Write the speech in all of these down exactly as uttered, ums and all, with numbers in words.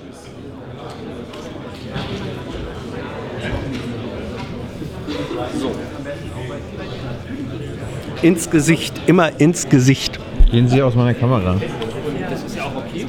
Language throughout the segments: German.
So. Ins Gesicht, immer ins Gesicht. Gehen Sie aus meiner Kamera. Das ist ja auch okay.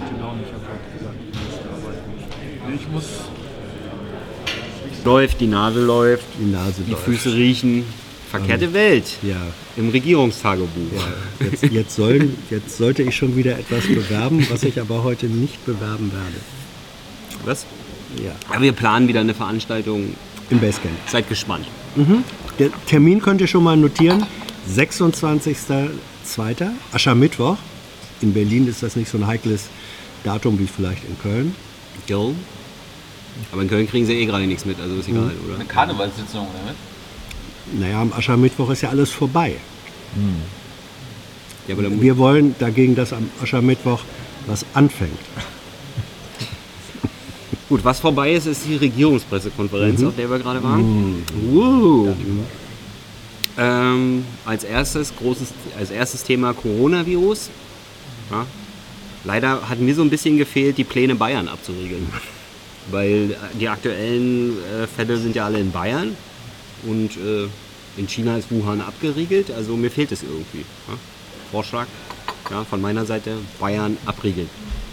Ich muss... Läuft, die Nase läuft, Die Nase die läuft. Füße riechen. Verkehrte Welt Ja, im Regierungstagebuch. ja. Jetzt, jetzt, sollen, jetzt sollte ich schon wieder etwas bewerben, was ich aber heute nicht bewerben werde. Was? Ja, Aber wir planen wieder eine Veranstaltung. im Basecamp. Seid gespannt. Der Termin könnt ihr schon mal notieren. sechsundzwanzigster zweiter Aschermittwoch. In Berlin ist das nicht so ein heikles Datum wie vielleicht in Köln. Jo. Aber in Köln kriegen sie eh gerade nichts mit, also ist egal, oder? Eine Karnevalssitzung damit? Naja, am Aschermittwoch ist ja alles vorbei. Ja, aber dann Wir wollen dagegen, dass am Aschermittwoch was anfängt. Gut, was vorbei ist, ist die Regierungspressekonferenz, auf der wir gerade waren. Uh. Ähm, als, erstes großes, als erstes Thema Coronavirus. Ja. Leider hat mir so ein bisschen gefehlt, die Pläne Bayern abzuriegeln. Weil die aktuellen äh, Fälle sind ja alle in Bayern und äh, in China ist Wuhan abgeriegelt. Also mir fehlt es irgendwie. Ja. Vorschlag ja, von meiner Seite, Bayern abriegeln.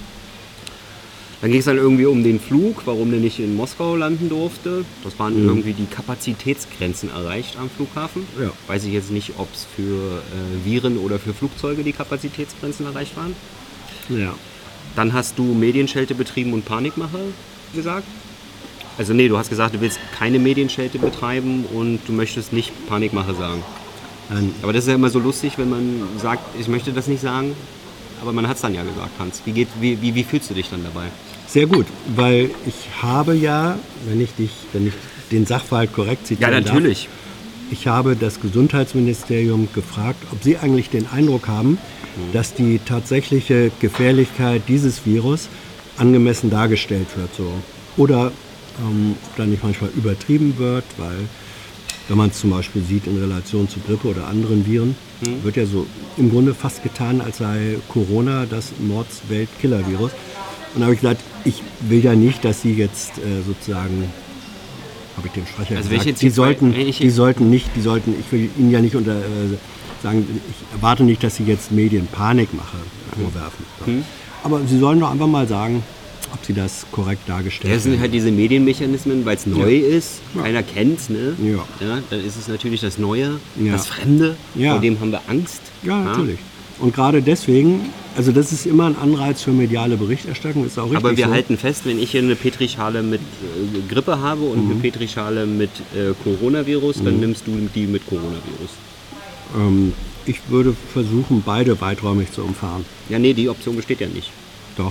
Dann ging es dann irgendwie um den Flug, warum der nicht in Moskau landen durfte. Das waren Mhm. irgendwie die Kapazitätsgrenzen erreicht am Flughafen. Ja. Weiß ich jetzt nicht, ob es für äh, Viren oder für Flugzeuge die Kapazitätsgrenzen erreicht waren. Ja. Dann hast du Medienschelte betrieben und Panikmache gesagt. Also nee, du hast gesagt, du willst keine Medienschelte betreiben und du möchtest nicht Panikmache sagen. Nein, Aber das ist ja immer so lustig, wenn man sagt, ich möchte das nicht sagen. Aber man hat es dann ja gesagt, Hans. Wie, geht, wie, wie, wie fühlst du dich dann dabei? sehr gut, weil ich habe ja, wenn ich dich, wenn ich den Sachverhalt korrekt Ja, zitieren natürlich. darf, ich habe das Gesundheitsministerium gefragt, ob sie eigentlich den Eindruck haben, dass die tatsächliche Gefährlichkeit dieses Virus angemessen dargestellt wird. So. Oder ähm, ob da nicht manchmal übertrieben wird, weil wenn man es zum Beispiel sieht in Relation zu Grippe oder anderen Viren, Mhm. wird ja so im Grunde fast getan, als sei Corona das Mords-Welt-Killer-Virus. Und da habe ich gesagt, ich will ja nicht, dass Sie jetzt äh, sozusagen, habe ich dem Sprecher Also wenn ich gesagt, jetzt die die zwei- sollten, wenn ich die jetzt- sollten nicht, die sollten, ich will Ihnen ja nicht unter, äh, sagen, ich erwarte nicht, dass Sie jetzt Medienpanikmache vorwerfen. Mhm. Aber Sie sollen doch einfach mal sagen, ob Sie das korrekt dargestellt Ja, das sind haben. halt diese Medienmechanismen, weil es neu ist, keiner kennt es, ne? Ja. Ja, dann ist es natürlich das Neue, Ja. das Fremde, Ja. vor dem haben wir Angst. Ja, natürlich. Und gerade deswegen, also das ist immer ein Anreiz für mediale Berichterstattung, ist auch richtig Aber wir so. halten fest, wenn ich hier eine Petrischale mit äh, Grippe habe und Mhm. eine Petrischale mit äh, Coronavirus, dann nimmst du die mit Coronavirus. Ähm, ich würde versuchen, beide weiträumig zu umfahren. Ja, nee, die Option besteht ja nicht. Doch.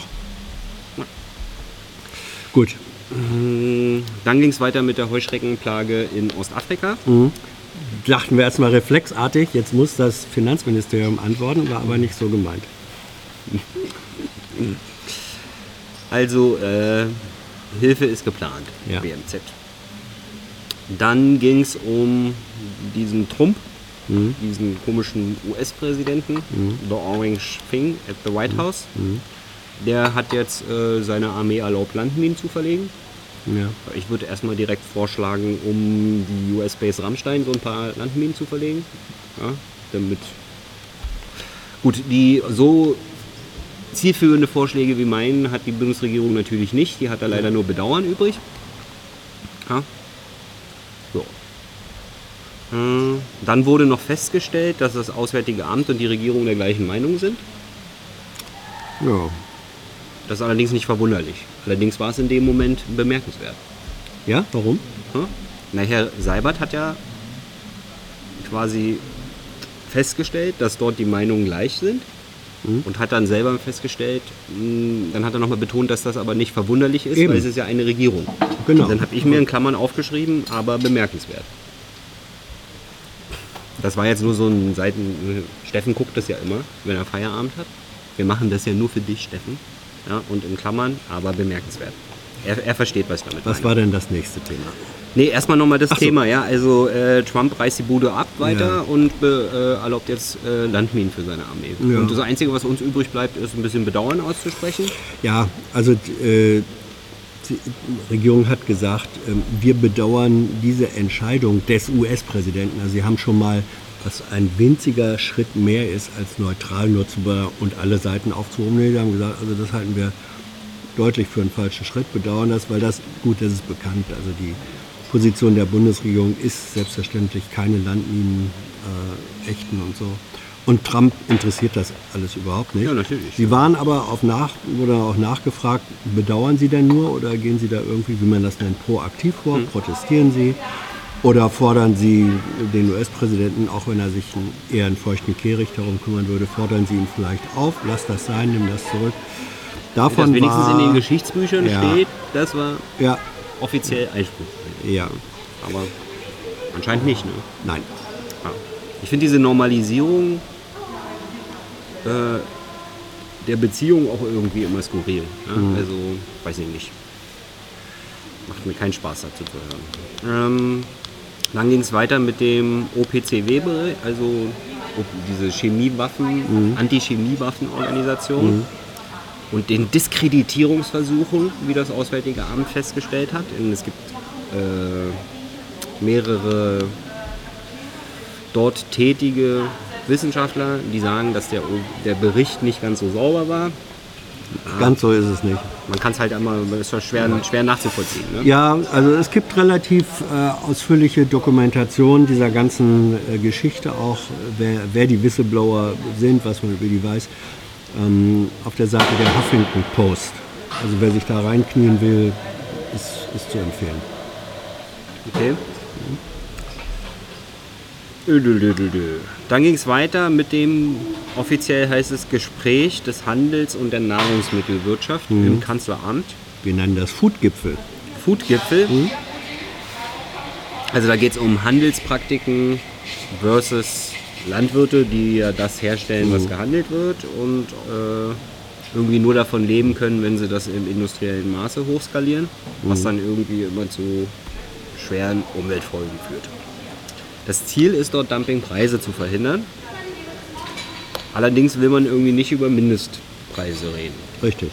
Gut. Mm, Dann ging es weiter mit der Heuschreckenplage in Ostafrika. Dachten wir erstmal reflexartig, jetzt muss das Finanzministerium antworten, war aber nicht so gemeint. Also äh, Hilfe ist geplant, Ja. B M Z. Dann ging es um diesen Trump, diesen komischen U S-Präsidenten, The Orange Thing at the White House. Der hat jetzt äh, seine Armee erlaubt, Landminen zu verlegen. Ja. Ich würde erstmal direkt vorschlagen, um die U S-Base Rammstein so ein paar Landminen zu verlegen. Ja, damit. Gut, die so zielführende Vorschläge wie meinen hat die Bundesregierung natürlich nicht. Die hat da leider nur Bedauern übrig. Ja. So. Äh, Dann wurde noch festgestellt, dass das Auswärtige Amt und die Regierung der gleichen Meinung sind. Ja. Das ist allerdings nicht verwunderlich. Allerdings war es in dem Moment bemerkenswert. Ja, warum? Hm? Na, Herr Seibert hat ja quasi festgestellt, dass dort die Meinungen gleich sind und hat dann selber festgestellt, mh, dann hat er nochmal betont, dass das aber nicht verwunderlich ist, Eben. weil es ist ja eine Regierung. Genau. Und dann habe ich mir in Klammern aufgeschrieben, aber bemerkenswert. Das war jetzt nur so ein Seiten... Steffen guckt das ja immer, wenn er Feierabend hat. Wir machen das ja nur für dich, Steffen. Ja, und in Klammern, aber bemerkenswert. er, er versteht, was ich damit Was meine. war denn das nächste Thema? Nee, erstmal nochmal das Ach so. Thema, ja. Also äh, Trump reißt die Bude ab weiter Ja. und be, äh, erlaubt jetzt äh, Landminen für seine Armee. Ja. Und das Einzige, was uns übrig bleibt, ist ein bisschen Bedauern auszusprechen. Ja, also äh, die Regierung hat gesagt, ähm, wir bedauern diese Entscheidung des U S-Präsidenten. Also sie haben schon mal, was ein winziger Schritt mehr ist, als neutral nutzbar und alle Seiten aufzuhoben. Nee, sie haben gesagt, also das halten wir deutlich für einen falschen Schritt, bedauern das, weil das, gut, das ist bekannt, also die Position der Bundesregierung ist selbstverständlich keine Landminen äh, ächten und so. Und Trump interessiert das alles überhaupt nicht. Ja, natürlich. Sie waren aber auf nach, wurde auch nachgefragt, bedauern Sie denn nur oder gehen Sie da irgendwie, wie man das nennt, proaktiv vor, Hm. protestieren Sie oder fordern Sie den U S-Präsidenten, auch wenn er sich einen, eher einen feuchten Kehricht darum kümmern würde, fordern Sie ihn vielleicht auf, lass das sein, nimm das zurück. Davon Das wenigstens war, in den Geschichtsbüchern Ja. steht, das war Ja, offiziell Einspruch. ja, Aber anscheinend nicht, ne? nein. Ja. Ich finde diese Normalisierung äh, der Beziehung auch irgendwie immer skurril. Ne? Mhm. Also, weiß ich nicht. Macht mir keinen Spaß dazu zu hören. Ähm, dann ging es weiter mit dem O P C W-Bericht, also diese Chemiewaffen, Mhm. Anti-Chemiewaffenorganisation. Und den Diskreditierungsversuchen, wie das Auswärtige Amt festgestellt hat. Und es gibt äh, mehrere dort tätige Wissenschaftler, die sagen, dass der, der Bericht nicht ganz so sauber war. Ganz so ist es nicht. Man kann es halt einmal, das ist schwer, schwer nachzuvollziehen. Ne? Ja, also es gibt relativ äh, ausführliche Dokumentation dieser ganzen äh, Geschichte, auch wer, wer die Whistleblower sind, was man über die weiß, ähm, auf der Seite der Huffington Post. Also wer sich da reinknien will, ist, ist zu empfehlen. Okay. Ödödödödö. Dann ging es weiter mit dem, offiziell heißt es, Gespräch des Handels- und der Nahrungsmittelwirtschaft im Kanzleramt. Wir nennen das Foodgipfel. Foodgipfel. Also da geht es um Handelspraktiken versus Landwirte, die ja das herstellen, was gehandelt wird und äh, irgendwie nur davon leben können, wenn sie das im industriellen Maße hochskalieren, was dann irgendwie immer zu schweren Umweltfolgen führt. Das Ziel ist dort, Dumpingpreise zu verhindern. Allerdings will man irgendwie nicht über Mindestpreise reden. Richtig.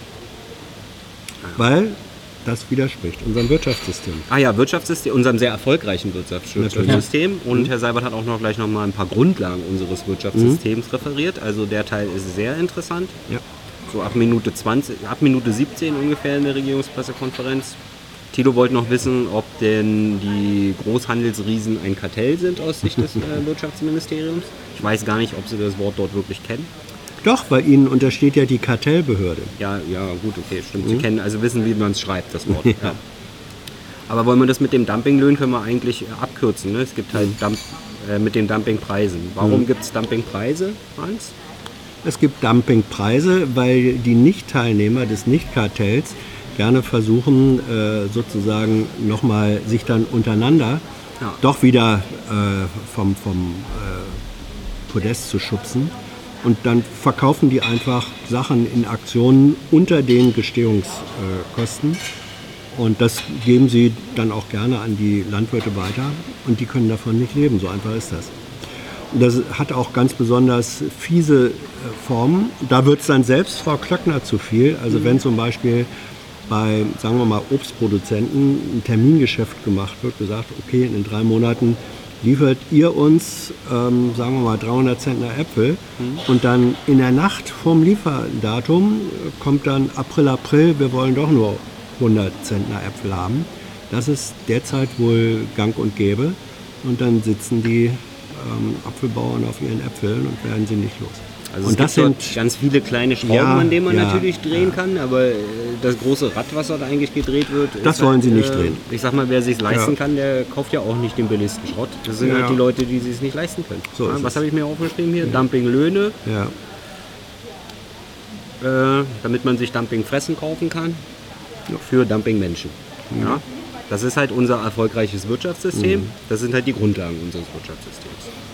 Weil das widerspricht unserem Wirtschaftssystem. Ah ja, Wirtschaftssystem, unserem sehr erfolgreichen Wirtschaftssystem. Und Mhm. Herr Seibert hat auch noch gleich noch mal ein paar Grundlagen unseres Wirtschaftssystems referiert. Also der Teil ist sehr interessant. Ja. So ab Minute zwanzig, ab Minute siebzehn ungefähr in der Regierungspressekonferenz. Tilo wollte noch wissen, ob denn die Großhandelsriesen ein Kartell sind aus Sicht des äh, Wirtschaftsministeriums. Ich weiß gar nicht, ob sie das Wort dort wirklich kennen. Doch, bei Ihnen untersteht ja die Kartellbehörde. Ja, ja, gut, okay, stimmt. Sie kennen, also wissen, wie man es schreibt, das Wort. Ja. Aber wollen wir das mit dem Dumpinglöhnen können wir eigentlich äh, abkürzen. Ne? Es gibt halt Dump, äh, mit den Dumpingpreisen. Warum Mhm. gibt es Dumpingpreise, Hans? Es gibt Dumpingpreise, weil die Nicht-Teilnehmer des Nicht-Kartells gerne versuchen, äh, sozusagen nochmal sich dann untereinander Ja. doch wieder äh, vom, vom äh, Podest zu schubsen. Und dann verkaufen die einfach Sachen in Aktionen unter den Gestehungskosten. Und das geben sie dann auch gerne an die Landwirte weiter. Und die können davon nicht leben. So einfach ist das. Und das hat auch ganz besonders fiese äh, Formen. Da wird es dann selbst Frau Klöckner zu viel. Also wenn zum Beispiel bei, sagen wir mal, Obstproduzenten ein Termingeschäft gemacht wird, gesagt, okay, in drei Monaten liefert ihr uns, ähm, sagen wir mal, dreihundert Zentner Äpfel und dann in der Nacht vorm Lieferdatum kommt dann April, April, wir wollen doch nur hundert Zentner Äpfel haben. Das ist derzeit wohl gang und gäbe und dann sitzen die ähm, Apfelbauern auf ihren Äpfeln und werden sie nicht los. Also und es das gibt dort sind ganz viele kleine Schrauben, Ja, an denen man ja, natürlich drehen kann, aber äh, das große Rad, was dort eigentlich gedreht wird, Das ist wollen halt, sie nicht äh, drehen. Ich sag mal, wer sich leisten Ja. kann, der kauft ja auch nicht den billigsten Schrott. Das sind Ja, halt ja. die Leute, die sich es nicht leisten können. So ja, ist was es. habe ich mir aufgeschrieben hier? Dumpinglöhne, ja, äh, damit man sich Dumpingfressen kaufen kann, für Dumpingmenschen. Ja? Das ist halt unser erfolgreiches Wirtschaftssystem. Mhm. Das sind halt die Grundlagen unseres Wirtschaftssystems.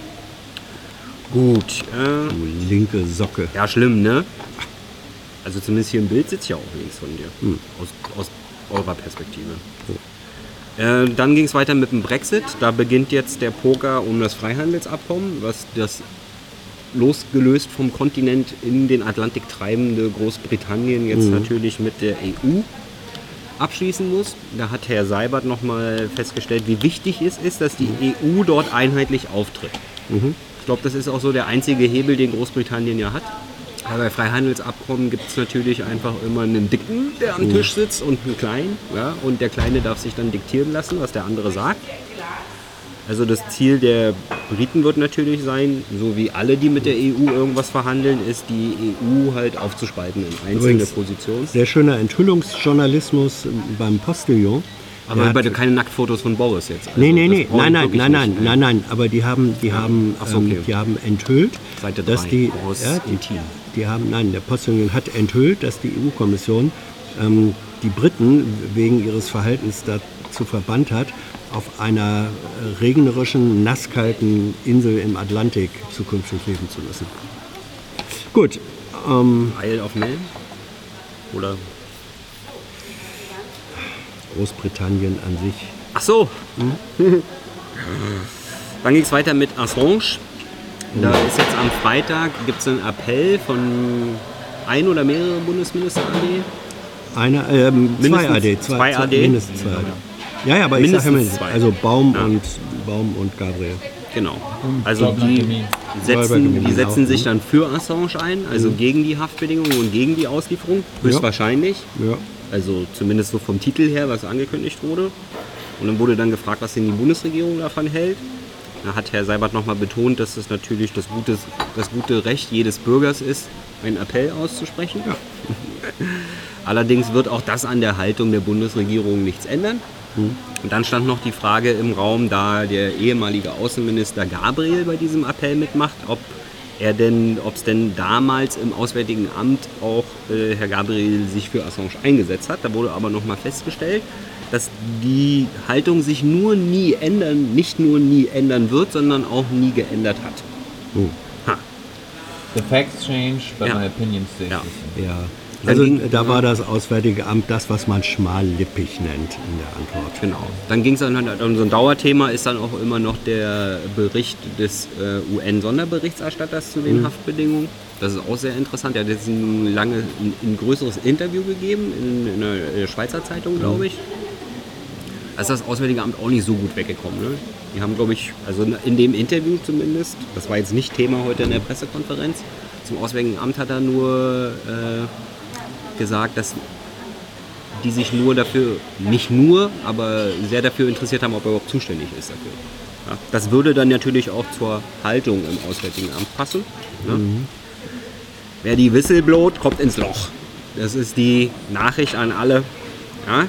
Gut. Äh, du linke Socke. Ja, schlimm, ne? Also zumindest hier im Bild sitzt ja auch links von dir. Hm. Aus, aus eurer Perspektive. Äh, dann ging es weiter mit dem Brexit. Da beginnt jetzt der Poker um das Freihandelsabkommen, was das losgelöst vom Kontinent in den Atlantik treibende Großbritannien jetzt mhm. natürlich mit der E U abschließen muss. Da hat Herr Seibert nochmal festgestellt, wie wichtig es ist, dass die E U dort einheitlich auftritt. Mhm. Ich glaube, das ist auch so der einzige Hebel, den Großbritannien ja hat. Aber bei Freihandelsabkommen gibt es natürlich einfach immer einen Dicken, der am Tisch sitzt, und einen Kleinen. Ja? Und der Kleine darf sich dann diktieren lassen, was der andere sagt. Also das Ziel der Briten wird natürlich sein, so wie alle, die mit der E U irgendwas verhandeln, ist die E U halt aufzuspalten in einzelne Übrigens, Positionen. Sehr schöner Enthüllungsjournalismus beim Postillon. Aber bei keine Nacktfotos von Boris jetzt. Also nee, nee, nee, nein, nein, nein, nein, nein, nein, aber die haben, die haben, Ach so, okay. ähm, die haben enthüllt, Seite dass drei, die, Boris ja, die, intim. die haben, nein, der Postillon hat enthüllt, dass die E U-Kommission ähm, die Briten wegen ihres Verhaltens dazu verbannt hat, auf einer regnerischen, nasskalten Insel im Atlantik zukünftig leben zu müssen. Gut. Ähm, Isle of Man? Oder? Großbritannien an sich. Ach so. Hm? Dann ging es weiter mit Assange. Da ist jetzt am Freitag, gibt es einen Appell von ein oder mehrere Bundesminister A D? Eine, ähm, zwei A D. Zwei, zwei A D? Mindestens zwei A D. Ja, ja, aber mindestens ich sage ja zwei. Also Baum, ja. und, Baum und Gabriel. Genau. Also die setzen, die setzen sich dann für Assange ein, also gegen die Haftbedingungen und gegen die Auslieferung, höchstwahrscheinlich. Ja. Also zumindest so vom Titel her, was angekündigt wurde. Und dann wurde dann gefragt, was denn die Bundesregierung davon hält. Da hat Herr Seibert nochmal betont, dass es natürlich das gute, das gute Recht jedes Bürgers ist, einen Appell auszusprechen. Ja. Allerdings wird auch das an der Haltung der Bundesregierung nichts ändern. Mhm. Und dann stand noch die Frage im Raum, da der ehemalige Außenminister Gabriel bei diesem Appell mitmacht, ob er denn, ob es denn damals im Auswärtigen Amt auch äh, Herr Gabriel sich für Assange eingesetzt hat. Da wurde aber nochmal festgestellt, dass die Haltung sich nur nie ändern, nicht nur nie ändern wird, sondern auch nie geändert hat. Mhm. Ha. The facts change, but ja. my opinion stays ja. the same. Ja. Also da war das Auswärtige Amt das, was man schmallippig nennt in der Antwort. Genau. Dann ging es dann, um so ein Dauerthema ist dann auch immer noch der Bericht des äh, U N-Sonderberichterstatters zu den mhm. Haftbedingungen. Das ist auch sehr interessant. Er hat jetzt ein, lange, ein, ein größeres Interview gegeben in, in einer Schweizer Zeitung, glaube ich. Da ist das Auswärtige Amt auch nicht so gut weggekommen. Ne? Die haben, glaube ich, also in dem Interview zumindest, das war jetzt nicht Thema heute in der Pressekonferenz, zum Auswärtigen Amt hat er nur äh, gesagt, dass die sich nur dafür, nicht nur, aber sehr dafür interessiert haben, ob er überhaupt zuständig ist dafür. Ja, das würde dann natürlich auch zur Haltung im Auswärtigen Amt passen. Ne? Mhm. Wer die Whistle blowt, kommt ins Loch. Das ist die Nachricht an alle. Ja?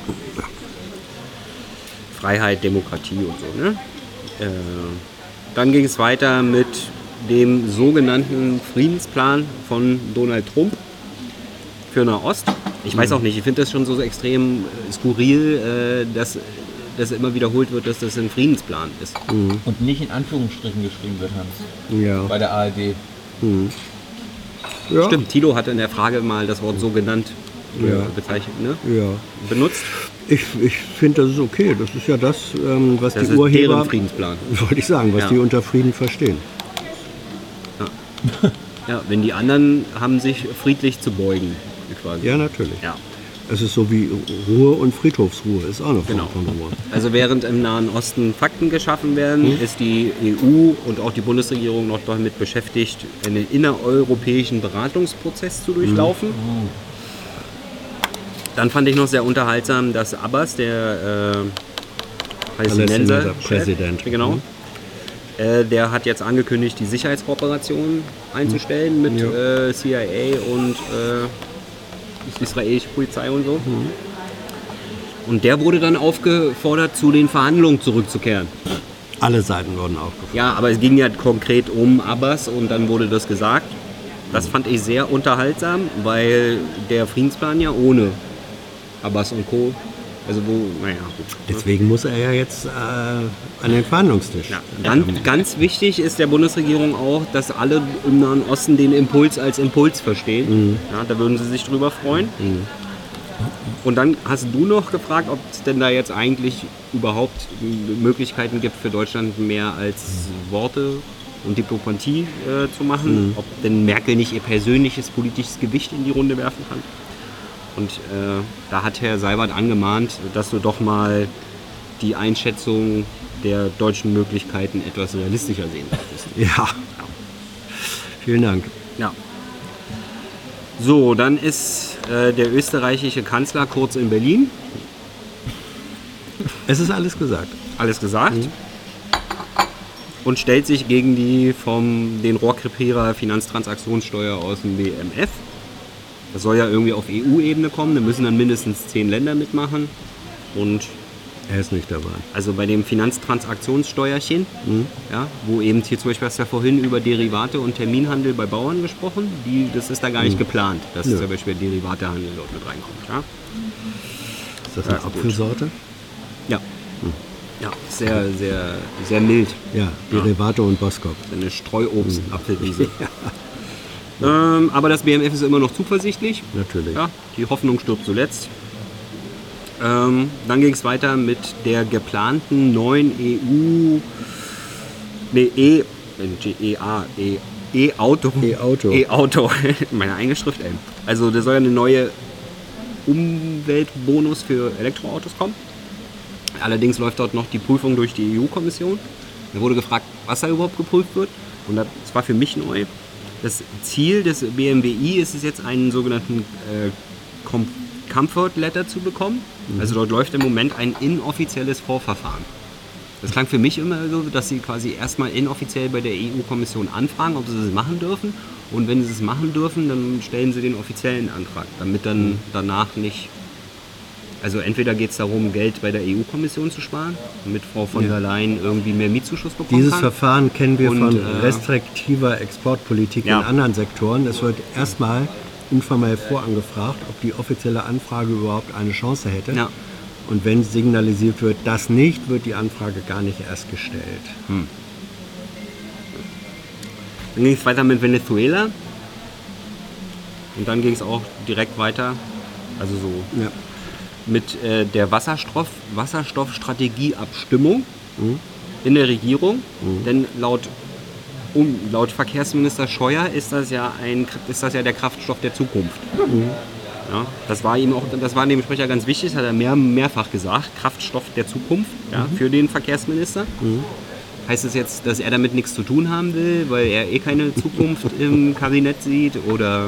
Freiheit, Demokratie und so. Ne? Äh, dann ging es weiter mit dem sogenannten Friedensplan von Donald Trump für Nahost. Ich weiß auch nicht, ich finde das schon so extrem äh, skurril, äh, dass das immer wiederholt wird, dass das ein Friedensplan ist. Mhm. Und nicht in Anführungsstrichen geschrieben wird, Hans. Ja. Bei der A R D. Mhm. Ja. Stimmt, Tilo hatte in der Frage mal das Wort so genannt äh, ja. bezeichnet, ne? Ja. benutzt. Ich, ich finde, das ist okay. Das ist ja das, ähm, was Das die ist Urheber, deren Friedensplan. wollte ich sagen, was Ja. die unter Frieden verstehen. Ja. Ja, wenn die anderen haben sich friedlich zu beugen, quasi. Ja, natürlich. Ja. Es ist so wie Ruhe und Friedhofsruhe, ist auch eine Form Genau. von Ruhe. Also während im Nahen Osten Fakten geschaffen werden, Hm. ist die E U und auch die Bundesregierung noch damit beschäftigt, einen innereuropäischen Beratungsprozess zu durchlaufen. Hm. Dann fand ich noch sehr unterhaltsam, dass Abbas, der äh, Palästinenser Präsident. genau, Mhm. äh, der hat jetzt angekündigt, die Sicherheitskooperation einzustellen mit Ja. äh, C I A und äh, israelische Polizei und so. Mhm. Und der wurde dann aufgefordert, zu den Verhandlungen zurückzukehren. Alle Seiten wurden aufgefordert. Ja, aber es ging ja konkret um Abbas und dann wurde das gesagt. Das fand ich sehr unterhaltsam, weil der Friedensplan ja ohne Abbas und Co. Also wo, naja, gut. Deswegen muss er ja jetzt äh, an den Verhandlungstisch. Ja, ganz, ganz wichtig ist der Bundesregierung auch, dass alle im Nahen Osten den Impuls als Impuls verstehen. Mhm. Ja, da würden sie sich drüber freuen. Mhm. Und dann hast du noch gefragt, ob es denn da jetzt eigentlich überhaupt Möglichkeiten gibt für Deutschland mehr als Worte und Diplomatie äh, zu machen. Mhm. Ob denn Merkel nicht ihr persönliches politisches Gewicht in die Runde werfen kann. Und äh, da hat Herr Seibert angemahnt, dass du doch mal die Einschätzung der deutschen Möglichkeiten etwas realistischer sehen solltest. Ja. Vielen Dank. Ja. So, dann ist äh, der österreichische Kanzler kurz in Berlin. Es ist alles gesagt. Alles gesagt. Mhm. Und stellt sich gegen die vom den Rohrkrepierer Finanztransaktionssteuer aus dem B M F. Das soll ja irgendwie auf E U-Ebene kommen. Da müssen dann mindestens zehn Länder mitmachen. Und er ist nicht dabei. Also bei dem Finanztransaktionssteuerchen, mhm. ja, wo eben hier zum Beispiel hast du ja vorhin über Derivate und Terminhandel bei Bauern gesprochen, die, das ist da gar nicht mhm. geplant, dass ja. zum Beispiel der Derivatehandel dort mit reinkommt. Ja? Ist das eine ja, Apfelsorte? Ja. Mhm. Ja, sehr, sehr, sehr mild. Ja, Derivate ja. und Boskop. Eine Streuobst-Apfelwiese. ja. ähm, aber das B M F ist immer noch zuversichtlich. Natürlich. Ja, die Hoffnung stirbt zuletzt. Ähm, dann ging es weiter mit der geplanten neuen E U, nee, E, E A, E, E-Auto. E-Auto. E-Auto, meine eigene Schrift, ey. Also da soll ja eine neue Umweltbonus für Elektroautos kommen. Allerdings läuft dort noch die Prüfung durch die E U-Kommission. Da wurde gefragt, was da überhaupt geprüft wird. Und das war für mich neu. Das Ziel des B M W I ist es jetzt, einen sogenannten äh, Kom- Comfort Letter zu bekommen. Also dort läuft im Moment ein inoffizielles Vorverfahren. Das klang für mich immer so, dass sie quasi erstmal inoffiziell bei der E U-Kommission anfragen, ob sie das machen dürfen. Und wenn sie es machen dürfen, dann stellen sie den offiziellen Antrag, damit dann danach nicht... Also entweder geht es darum, Geld bei der E U-Kommission zu sparen, damit Frau von der Leyen irgendwie mehr Mietzuschuss bekommen Dieses kann. Verfahren kennen wir Und, von äh, restriktiver Exportpolitik ja. in anderen Sektoren. Es wird erstmal informell vorangefragt, ob die offizielle Anfrage überhaupt eine Chance hätte. Ja. Und wenn signalisiert wird, das nicht, wird die Anfrage gar nicht erst gestellt. Hm. Dann ging es weiter mit Venezuela. Und dann ging es auch direkt weiter, also so Ja. mit äh, der Wasserstoff, Wasserstoffstrategieabstimmung Mhm. in der Regierung. Mhm. Denn laut, um, laut Verkehrsminister Scheuer ist das, ja ein, ist das ja der Kraftstoff der Zukunft. Mhm. Ja, das war ihm auch, das war dem Sprecher ganz wichtig, das hat er mehr, mehrfach gesagt, Kraftstoff der Zukunft ja, Mhm. für den Verkehrsminister. Mhm. Heißt das jetzt, dass er damit nichts zu tun haben will, weil er eh keine Zukunft im Kabinett sieht, oder?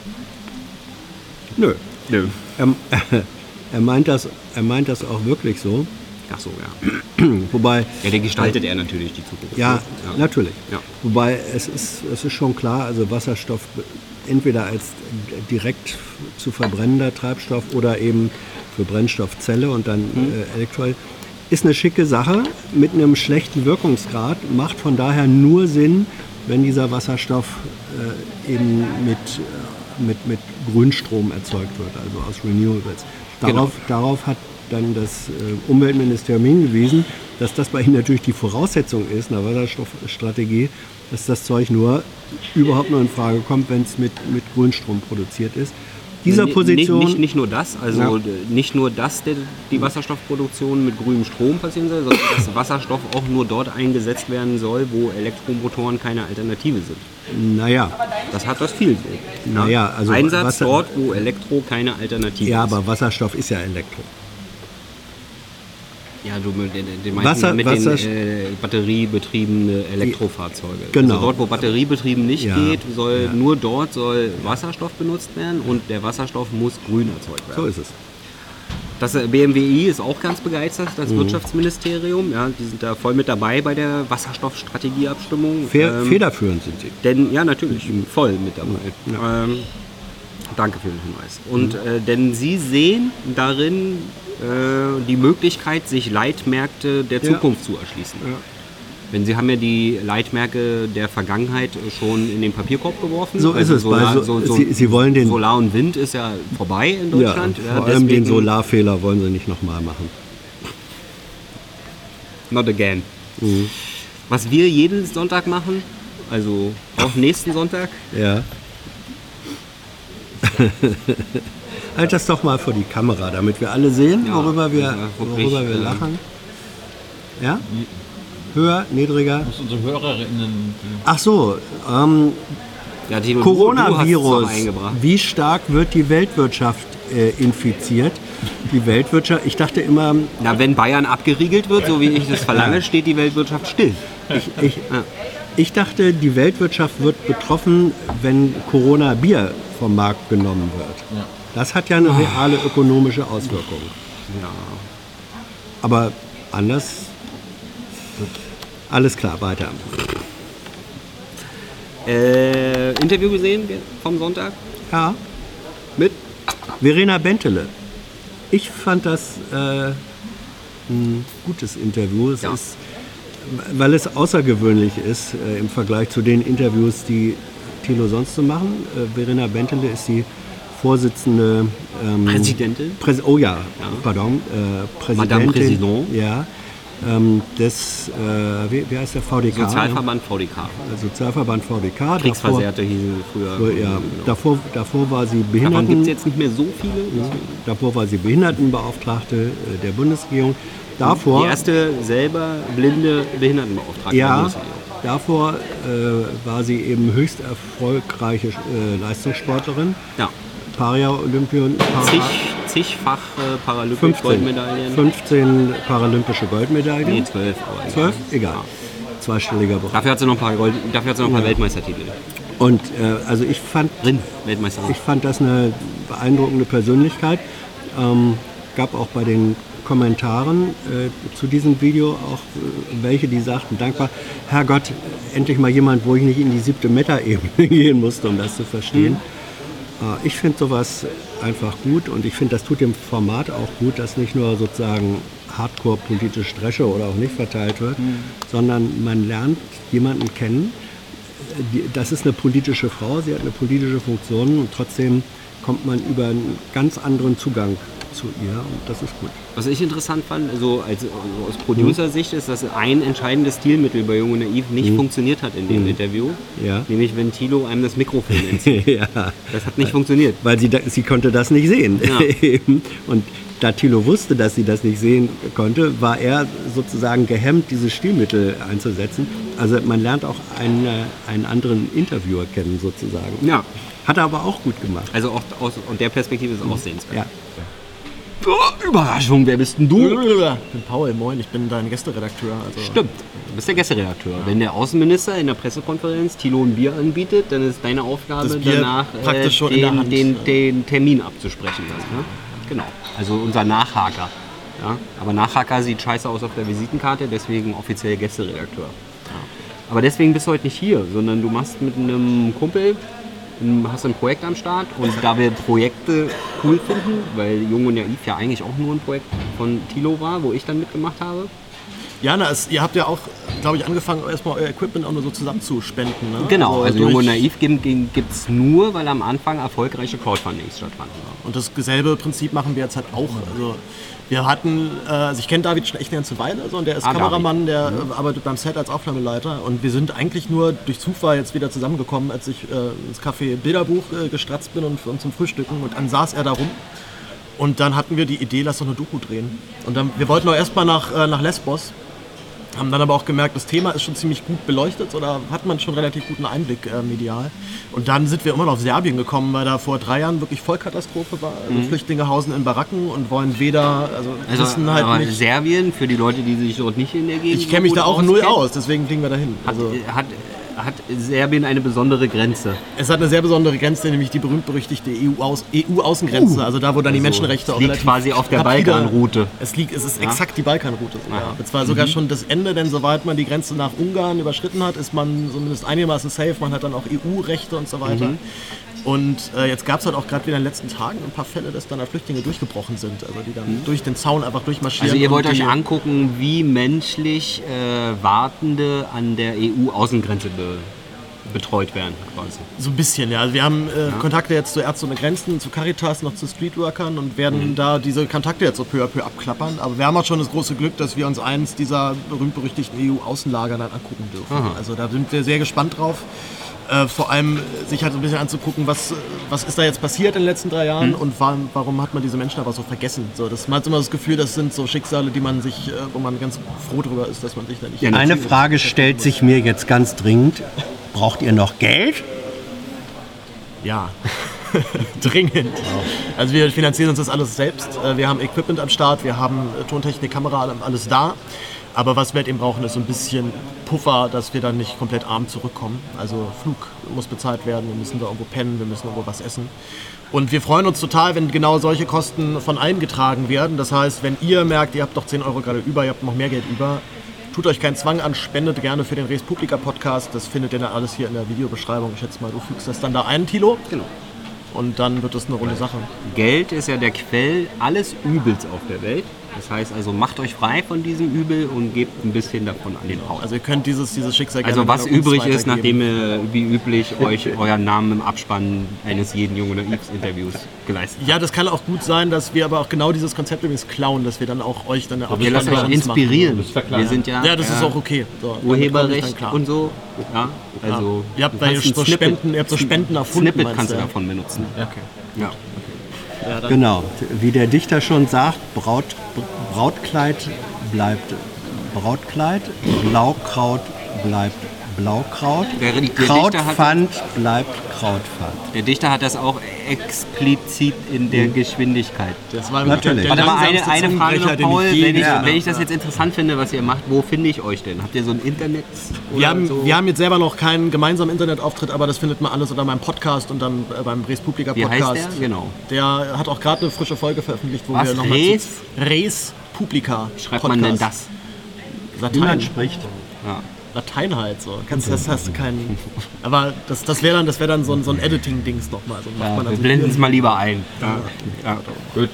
Nö. Nö. Er, er, meint das, er meint das auch wirklich so. Ach so, ja. Wobei, Ja, der gestaltet er natürlich die Zukunft. ja, ne? Ja. natürlich. Ja. Wobei es ist, es ist schon klar, also Wasserstoff entweder als direkt zu verbrennender Treibstoff oder eben für Brennstoffzelle und dann Mhm. äh, Elektrolyt, ist eine schicke Sache mit einem schlechten Wirkungsgrad, macht von daher nur Sinn, wenn dieser Wasserstoff äh, eben mit, äh, mit, mit Grünstrom erzeugt wird, also aus Renewables. Darauf, Genau. darauf hat dann das äh, Umweltministerium hingewiesen, dass das bei ihnen natürlich die Voraussetzung ist, einer Wasserstoffstrategie, dass das Zeug nur überhaupt nur in Frage kommt, wenn es mit, mit Grünstrom produziert ist. Dieser N- Position... Nicht, nicht, nicht nur das, also Ja. d- nicht nur, dass der, die Wasserstoffproduktion mit grünem Strom passieren soll, sondern dass Wasserstoff auch nur dort eingesetzt werden soll, wo Elektromotoren keine Alternative sind. Naja, Das hat das viel. naja, also Einsatz Wasser- dort, wo Elektro keine Alternative Ja, ist. aber Wasserstoff ist ja Elektro. Ja, du mit den, den meinst Wasser- du mit Wasser- den äh, batteriebetriebene Elektrofahrzeuge. Genau. Also dort, wo batteriebetrieben nicht Ja, geht, soll ja. nur dort soll Wasserstoff benutzt werden und der Wasserstoff muss grün erzeugt werden. So ist es. Das äh, B M W I ist auch ganz begeistert, das Mhm. Wirtschaftsministerium. Ja, die sind da voll mit dabei bei der Wasserstoffstrategieabstimmung. Fe- Ähm, Federführend sind sie. Denn, ja, natürlich, voll mit dabei. Ähm, danke für den Hinweis. Und äh, denn Sie sehen darin äh, die Möglichkeit, sich Leitmärkte der Ja. Zukunft zu erschließen. Ja. Denn Sie haben ja die Leitmärkte der Vergangenheit schon in den Papierkorb geworfen. So ist es, Solar, weil so- Sie- Sie wollen den- Solar und Wind ist ja vorbei in Ja, Deutschland. vor Ja, allem den deswegen- Solarfehler wollen sie nicht nochmal machen. Not again. Mhm. Was wir jeden Sonntag machen, also auch nächsten Sonntag, Ja. Halt das doch mal vor die Kamera, damit wir alle sehen, Ja, worüber wir, ja, wirklich, worüber wir äh, lachen. Ja? Höher, niedriger? Muss unsere HörerInnen. Ach so, ähm, Ja, Tino, du- du hast es Coronavirus. noch eingebracht. Wie stark wird die Weltwirtschaft äh, infiziert? Die Weltwirtschaft, ich dachte immer, Na, wenn Bayern abgeriegelt wird, so wie ich das verlange, steht die Weltwirtschaft still. ich, ich, Ja. ich dachte, die Weltwirtschaft wird betroffen, wenn Corona-Bier vom Markt genommen wird. Ja. Das hat ja eine reale ökonomische Auswirkung. Ja. Aber anders. Alles klar, weiter. Äh, Interview gesehen vom Sonntag Ja, mit? Verena Bentele. Ich fand das äh, ein gutes Interview. Es Ja. ist, weil es außergewöhnlich ist äh, im Vergleich zu den Interviews, die Thilo sonst so machen. Äh, Verena Bentele ist die Vorsitzende. Ähm, Präsidentin? Präs oh ja, pardon. Äh, Präsidentin. Madame Président. Ja. Ähm, des, äh, wie, wie heißt der V D K? Sozialverband V D K. Ne? Sozialverband V D K. Kriegsversehrte hießen sie früher. Ja, davor, davor war sie Davon Behinderten. gibt es jetzt nicht mehr so viele. Davor war sie Behindertenbeauftragte äh, der Bundesregierung. Davor, Die erste selber blinde Behindertenbeauftragte der ja, Bundesregierung. davor äh, war sie eben höchst erfolgreiche äh, Leistungssportlerin. Ja. Para-Olympion. Para Zig, zigfach äh, Paralympic fünfzehn, Goldmedaillen. fünfzehn paralympische Goldmedaillen. Nee, zwölf. Aber zwölf? Egal. Ja. Zweistelliger Bereich. Dafür hat sie noch ein paar, Gold, dafür hat sie noch ein paar Ja. Weltmeistertitel. Und äh, also ich fand, Drin, Weltmeisterin. ich fand das eine beeindruckende Persönlichkeit. Ähm, gab auch bei den Kommentaren äh, zu diesem Video auch äh, welche, die sagten, dankbar, Herrgott, endlich mal jemand, wo ich nicht in die siebte Meta-Ebene gehen musste, um das zu verstehen. Äh, ich finde sowas einfach gut und ich finde, das tut dem Format auch gut, dass nicht nur sozusagen hardcore politische Dresche oder auch nicht verteilt wird, sondern man lernt jemanden kennen. Die, das ist eine politische Frau, sie hat eine politische Funktion und trotzdem kommt man über einen ganz anderen Zugang zu ihr und das ist gut. Was ich interessant fand, also als, also aus Producer-Sicht, ist, dass ein entscheidendes Stilmittel bei Jung und Naiv nicht Mhm. funktioniert hat in dem Mhm. Interview. Ja. Nämlich, wenn Thilo einem das Mikrofon entzieht. Ja, Das hat nicht funktioniert. weil sie, da, sie konnte das nicht sehen. Ja. Eben. Und da Thilo wusste, dass sie das nicht sehen konnte, war er sozusagen gehemmt, dieses Stilmittel einzusetzen. Also man lernt auch einen, äh, einen anderen Interviewer kennen sozusagen. Ja, Hat er aber auch gut gemacht. also auch aus und der Perspektive ist es auch sehenswert. Ja. Oh, Überraschung, wer bist denn du? Ich bin Paul, moin, ich bin dein Gästeredakteur. Also Stimmt, du bist der Gästeredakteur. Wenn der Außenminister in der Pressekonferenz Thilo ein Bier anbietet, dann ist deine Aufgabe Das Bier danach äh, praktisch schon in der den, Hand. den, den Termin abzusprechen. Das, ne? Genau, also unser Nachhaker. Ja? Aber Nachhaker sieht scheiße aus auf der Visitenkarte, deswegen offiziell Gästeredakteur. Ja. Aber deswegen bist du heute nicht hier, sondern du machst mit einem Kumpel, ein- hast ein Projekt am Start und da wir Projekte cool finden, weil Jung und Naiv ja eigentlich auch nur ein Projekt von Thilo war, wo ich dann mitgemacht habe. ja, na, es, ihr habt ja auch, glaube ich, angefangen, erstmal euer Equipment auch nur so zusammenzuspenden. Ne? Genau, also, Jung und durch- Naiv gibt es nur, weil am Anfang erfolgreiche Crowdfundings stattfanden. Und dasselbe Prinzip machen wir jetzt halt auch. Also wir hatten, äh, also ich kenne David schon echt eine ganze Weile, so, und der ist Ah, Kameramann, der äh, arbeitet beim Set als Aufnahmeleiter. Und wir sind eigentlich nur durch Zufall jetzt wieder zusammengekommen, als ich äh, ins Café Bilderbuch äh, gestratzt bin und, und zum Frühstücken. Und dann saß er da rum. Und dann hatten wir die Idee, lass doch eine Doku drehen. Und dann, wir wollten auch erstmal nach, äh, nach Lesbos. Haben dann aber auch gemerkt, das Thema ist schon ziemlich gut beleuchtet oder hat man schon relativ guten Einblick äh, medial. Und dann sind wir immer noch auf Serbien gekommen, weil da vor drei Jahren wirklich Vollkatastrophe war. Also Flüchtlinge hausen in Baracken und wollen weder, also, Also wissen halt aber nicht. Serbien, für die Leute, die sich dort nicht in der Gegend Ich kenne mich so da gut auch null auskennen, aus, deswegen fliegen wir dahin. Hat, Also, hat, hat Serbien eine besondere Grenze. es hat eine sehr besondere Grenze, nämlich die berühmt-berüchtigte E U-Aus- E U-Außengrenze, also da, wo dann die Also, Menschenrechte es auch liegt relativ quasi auf der rapide- Balkanroute. Es liegt, es ist Ja? exakt die Balkanroute sogar. Aha. Das war sogar schon das Ende, denn sobald man die Grenze nach Ungarn überschritten hat, ist man zumindest einigermaßen safe. Man hat dann auch E U-Rechte und so weiter. Mhm. Und äh, jetzt gab es halt auch gerade wieder in den letzten Tagen ein paar Fälle, dass dann da Flüchtlinge durchgebrochen sind, also die dann durch den Zaun einfach durchmarschieren. Also ihr wollt und die- euch angucken, wie menschlich äh, Wartende an der E U-Außengrenze be betreut werden quasi. So ein bisschen, ja. Also wir haben äh, Kontakte jetzt zu Ärzte ohne Grenzen, zu Caritas, noch zu Streetworkern und werden Mhm. da diese Kontakte jetzt so peu à peu abklappern. Aber wir haben auch schon das große Glück, dass wir uns eins dieser berühmt-berüchtigten E U-Außenlager dann angucken dürfen. Aha. Also da sind wir sehr gespannt drauf. Äh, vor allem sich halt so ein bisschen anzugucken, was, was ist da jetzt passiert in den letzten drei Jahren Mhm. und warum, warum hat man diese Menschen aber so vergessen. So, das, man hat immer das Gefühl, das sind so Schicksale, die man sich, äh, wo man ganz froh drüber ist, dass man sich da nicht... Eine Frage stellt sich mir jetzt ganz dringend. Braucht ihr noch Geld? Ja, dringend. Also wir finanzieren uns das alles selbst. Äh, Wir haben Equipment am Start, wir haben äh, Tontechnik, Kamera, alles da. Aber was wir halt eben brauchen, ist so ein bisschen Puffer, dass wir dann nicht komplett arm zurückkommen. Also Flug muss bezahlt werden, wir müssen da irgendwo pennen, wir müssen irgendwo was essen. Und wir freuen uns total, wenn genau solche Kosten von eingetragen werden. Das heißt, wenn ihr merkt, ihr habt doch zehn Euro gerade über, ihr habt noch mehr Geld über, tut euch keinen Zwang an, spendet gerne für den Res Publica Podcast. Das findet ihr dann alles hier in der Videobeschreibung. Ich schätze mal, du fügst das dann da ein, Thilo. Genau. Und dann wird das eine runde Sache. Geld ist ja der Quell alles Übels auf der Welt. Das heißt also, macht euch frei von diesem Übel und gebt ein bisschen davon an den Haus. Also ihr könnt dieses, dieses Schicksal gerne Also was wieder uns übrig ist, weitergeben. nachdem ihr wie üblich euch euren Namen im Abspann eines jeden Jung oder Yves Interviews geleistet habt. Ja, das kann auch gut sein, dass wir aber auch genau dieses Konzept übrigens klauen, dass wir dann auch euch dann eine Wir lassen bei euch uns inspirieren. Das ist ja klar. Wir sind ja, machen. Ja, das ist äh, auch okay. So, damit komme ich dann Urheberrecht klar. und so. Ja, also Ihr habt du da kannst so ein Snippet- Spenden- ihr habt so Spenden erfunden, Snippet meinst kannst du du? davon benutzen. Ja. Ja. Genau. Wie der Dichter schon sagt, Braut, Brautkleid bleibt Brautkleid, Blaukraut bleibt Blaukraut, Der- der Dichter Krautpfand bleibt Krautpfand. Der Dichter hat das auch explizit in der Geschwindigkeit. Das war Natürlich. der, der Warte mal, eine, langsamste eine Frage Zungenbrecher, noch, den Paul. ich je Wenn ich, gesehen habe. wenn ich das jetzt interessant finde, was ihr macht, wo finde ich euch denn? Habt ihr so ein Internet? Wir oder haben, so? wir haben jetzt selber noch keinen gemeinsamen Internetauftritt, aber das findet man alles unter meinem Podcast und dann äh, beim Res Publica Wie Podcast. heißt der? Genau. Der hat auch gerade eine frische Folge veröffentlicht, wo Was? wir nochmal Res? Res Publica Schreibt man denn das? Wie man Latein. spricht. Ja. Latein halt so. Kannst, das hast du keinen. Aber das, das wäre dann, das wär dann so ein, so ein Editing-Dings nochmal. So macht Ja, man wir also blenden hier- es mal lieber ein. Ja. Ja. Gut.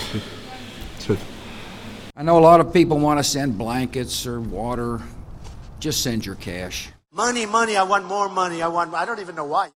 I know a lot of people want to send blankets or water. Just send your cash. Money, money, I want more money. I want, I don't even know why.